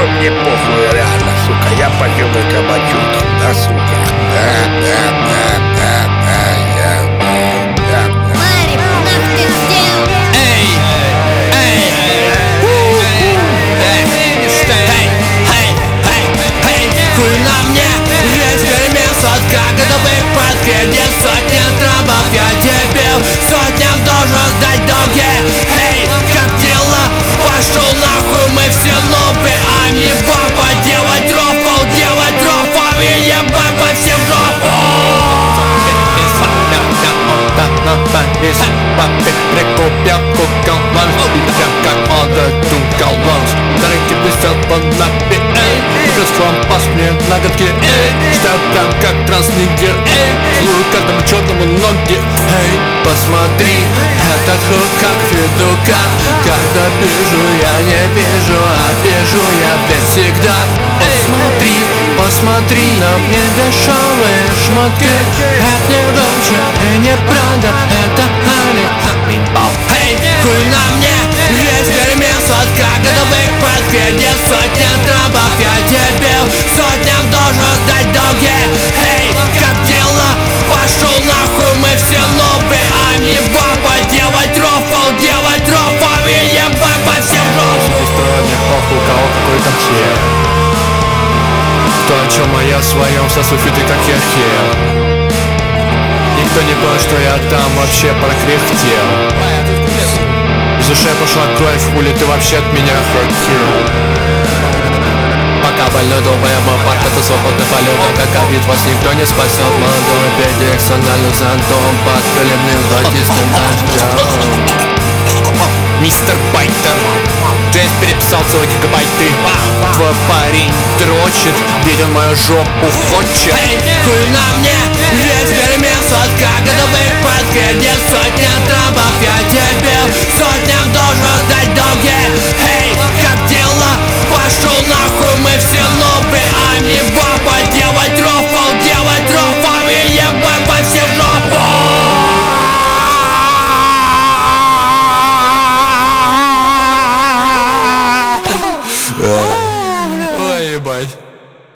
мне похуй, реально, сука. Я похилый кабачок, да, сука. Марик, нах ты сделал? Хуй на мне, весь перемесот, как это в подкиде. Сотни травок я дебил, сотням должен сдать долги. Эй, как дела? Пошел нахуй, мы все новые, а не баба. Делать рофл, и ебать по всем жопу. Прикупил куколан, прям как отдадун колонс. Дорогие блестят по напе, компас мне на ноготке, читаю прям как транснигер, целую каждому черному ноги. Эй, посмотри, этот хук как федука. Когда бежу, я не вижу, а бежу я весь всегда. Посмотри на мне дешевые шмотки. Это не громче и не правда, это Али. Эй, хуй на мне, весь перемесот, как это в их подкиде. Сотни травок я дебил, сотням должен сдать долги. Эй, как дела? Пошел нахуй, мы все новые, а не баба. Делать рофл, и ебать по всем жопам. Устроил мне похуй, у кого какой там член. Кто о чем, а я в своем, сосу фиты как я хер. Никто не понял, что я там вообще прокряхтел. Из ушей пошла кровь, хули ты вообще от меня хотел. Пока больной долбоеба парк, это свободный полет. Как вид вас никто не спасет. Молодой педик с анальным зонтом под проливным золотистым дождем. Мистер Байтер, Джейс переписал целые гигабайты. Твой парень дрочит, видел мою жопу, хочет. Эй, хуй на мне, весь